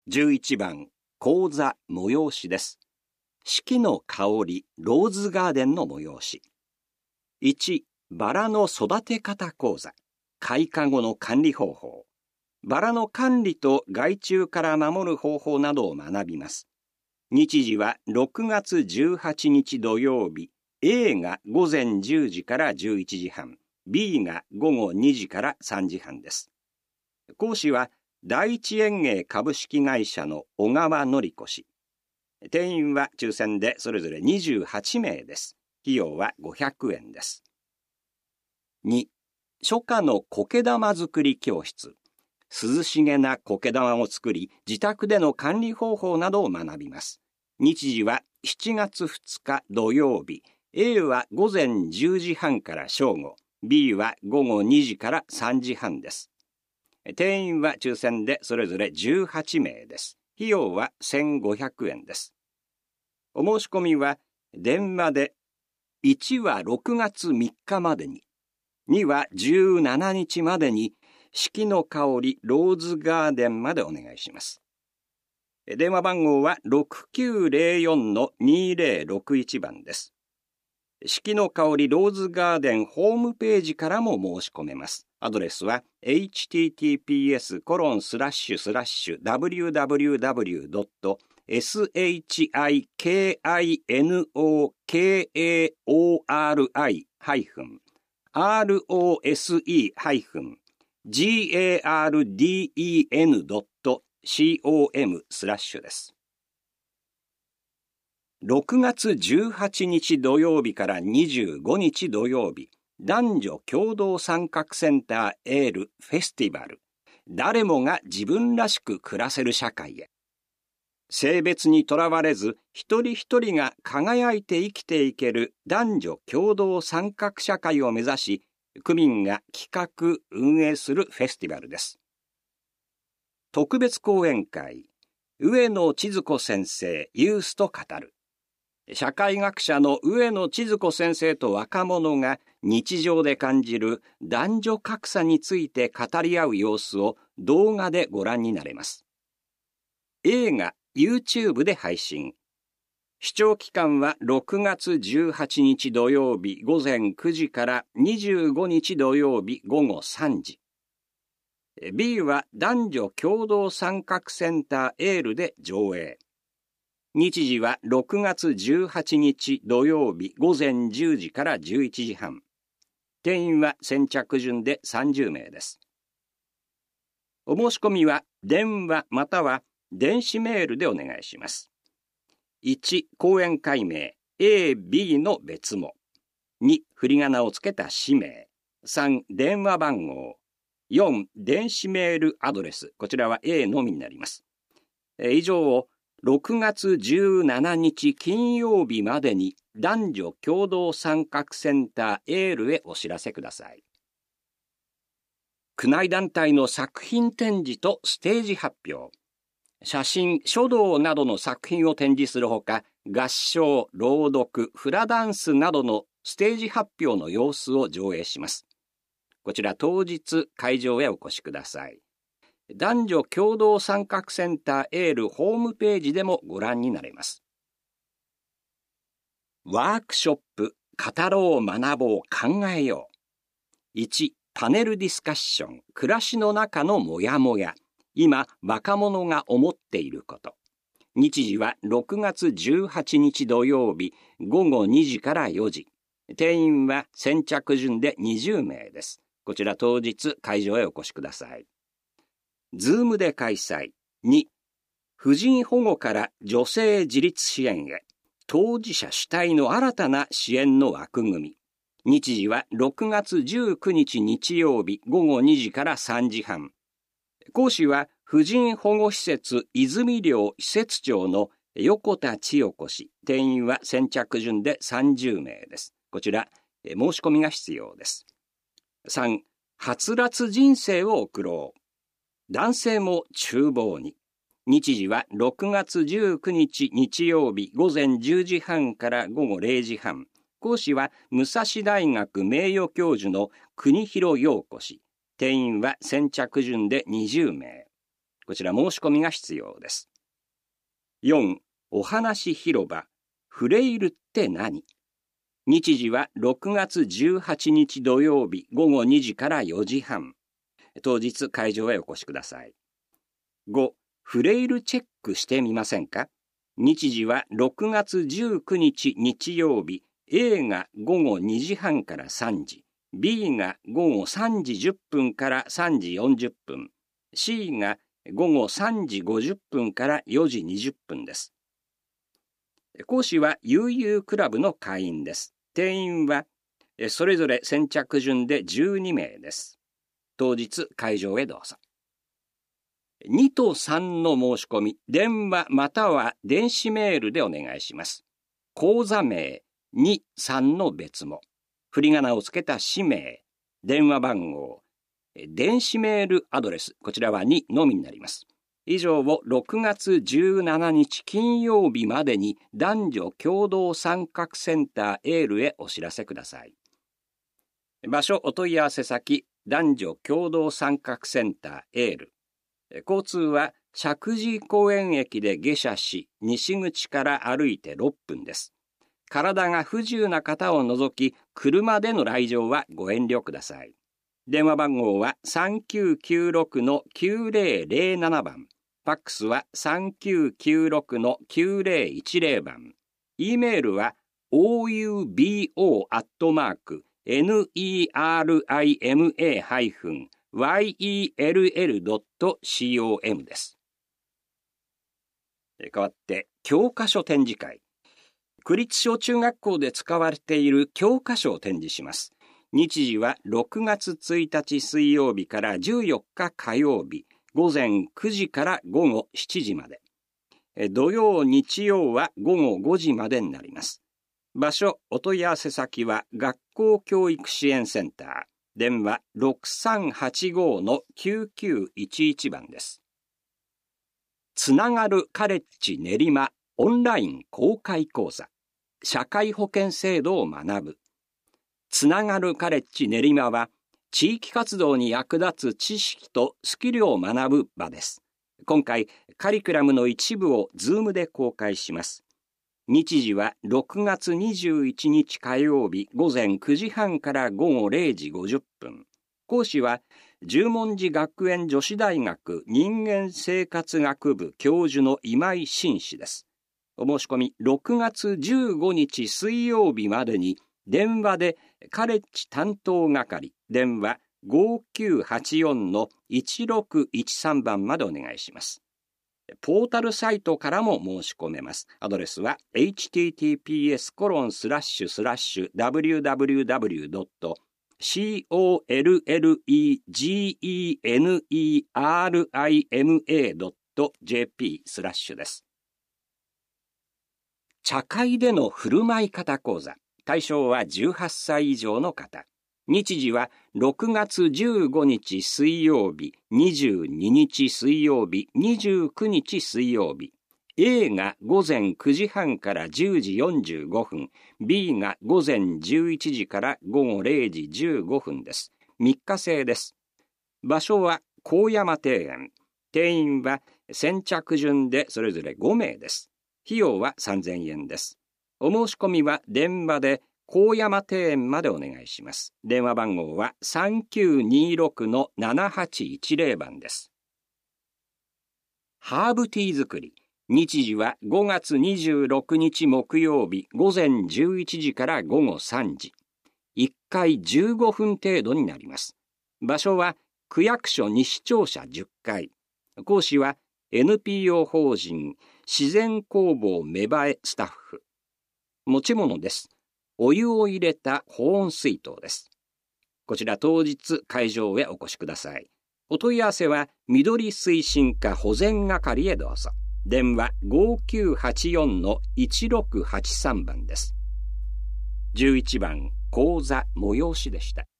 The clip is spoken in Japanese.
11番、講座催しです。四季の香り、ローズガーデンの催し。1、バラの育て方講座。開花後の管理方法。バラの管理と害虫から守る方法などを学びます。日時は6月18日土曜日。A が午前10時から11時半。B が午後2時から3時半です。講師は第一園芸株式会社の小川典子氏。定員は抽選でそれぞれ28名です。費用は500円です。2、初夏の苔玉作り教室。涼しげな苔玉を作り、自宅での管理方法などを学びます。日時は7月2日土曜日。A は午前10時半から正午。B は午後2時から3時半です。定員は抽選でそれぞれ18名です。費用は1500円です。お申し込みは電話で1は6月3日までに、2は17日までに四季の香りローズガーデンまでお願いします。電話番号は 6904-2061 番です。四季の香りローズガーデンホームページからも申し込めます。アドレスは https://www.shikanoki-rose-garden.com です。6月18日土曜日から25日土曜日、男女共同参画センターエールフェスティバル。誰もが自分らしく暮らせる社会へ。性別にとらわれず、一人一人が輝いて生きていける男女共同参画社会を目指し、区民が企画・運営するフェスティバルです。特別講演会、上野千鶴子先生、ユースと語る。社会学者の上野千鶴子先生と若者が日常で感じる男女格差について語り合う様子を動画でご覧になれます。映画 YouTube で配信。視聴期間は6月18日土曜日午前9時から25日土曜日午後3時。B は男女共同参画センターエールで上映。日時は6月18日土曜日午前10時から11時半。定員は先着順で30名です。お申し込みは電話または電子メールでお願いします。1、講演会名 A、B の別も。2、振り仮名をつけた氏名。3、電話番号。4、電子メールアドレス。こちらは A のみになります。以上を6月17日金曜日までに男女共同参画センターエールへお知らせください。区内団体の作品展示とステージ発表。写真、書道などの作品を展示するほか、合唱、朗読、フラダンスなどのステージ発表の様子を上映します。こちら当日会場へお越しください。男女共同参画センターエールホームページでもご覧になれます。ワークショップ、語ろう学ぼう考えよう。1、パネルディスカッション、暮らしの中のモヤモヤ。今、若者が思っていること。日時は6月18日土曜日午後2時から4時。定員は先着順で20名です。こちら当日会場へお越しください。ズームで開催。2、婦人保護から女性自立支援へ。当事者主体の新たな支援の枠組み。日時は6月19日日曜日午後2時から3時半。講師は婦人保護施設泉寮施設長の横田千代子氏。定員は先着順で30名です。こちら申し込みが必要です。3、はつらつ人生を送ろう。男性も厨房に。日時は6月19日日曜日午前10時半から午後0時半。講師は武蔵大学名誉教授の国広陽子氏。定員は先着順で20名。 こちら申し込みが必要です。4、お話広場、フレイルって何？日時は6月18日土曜日午後2時から4時半。当日会場へお越しください。5、フレイルチェックしてみませんか？日時は6月19日日曜日、A が午後2時半から3時、B が午後3時10分から3時40分、C が午後3時50分から4時20分です。講師は悠々クラブの会員です。定員はそれぞれ先着順で12名です。当日会場へどうぞ。2と3の申し込み、電話または電子メールでお願いします。講座名、2、3の別も、振り仮名をつけた氏名、電話番号、電子メールアドレス、こちらは2のみになります。以上を6月17日金曜日までに男女共同参画センターエールへお知らせください。場所お問い合わせ先、男女共同参画センターエール。交通は石神井公園駅で下車し、西口から歩いて6分です。体が不自由な方を除き、車での来場はご遠慮ください。電話番号は 3996-9007 番。ファックスは 3996-9010 番。E メールは oubo@nerima-yell.com です。代わって教科書展示会。区立小中学校で使われている教科書を展示します。日時は6月1日水曜日から14日火曜日、午前9時から午後7時まで。土曜、日曜は午後5時までになります。場所、お問い合わせ先は学校教育支援センター。電話 6385-9911 番です。つながるカレッジ練馬オンライン公開講座。社会保険制度を学ぶ。つながるカレッジ練馬は、地域活動に役立つ知識とスキルを学ぶ場です。今回、カリキュラムの一部をZoomで公開します。日時は6月21日火曜日午前9時半から午後0時50分。講師は、十文字学園女子大学人間生活学部教授の今井真氏です。お申し込み6月15日水曜日までに電話でカレッジ担当係電話 5984-1613 番までお願いします。ポータルサイトからも申し込めます。アドレスは https://www.collegenerima.jp/ です。茶会での振る舞い方講座。対象は18歳以上の方。日時は6月15日水曜日、22日水曜日、29日水曜日。A が午前9時半から10時45分、B が午前11時から午後0時15分です。3日制です。場所は高山庭園。定員は先着順でそれぞれ5名です。費用は3000円です。お申し込みは電話で高山庭園までお願いします。電話番号は 3926-7810 番です。ハーブティー作り。日時は5月26日木曜日午前11時から午後3時。1回15分程度になります。場所は区役所西庁舎10階。講師は NPO 法人自然工房芽生えスタッフ。持ち物です。お湯を入れた保温水筒です。こちら当日会場へお越しください。お問い合わせは緑推進課保全係へどうぞ。電話 5984-1683 番です。11番講座催しでした。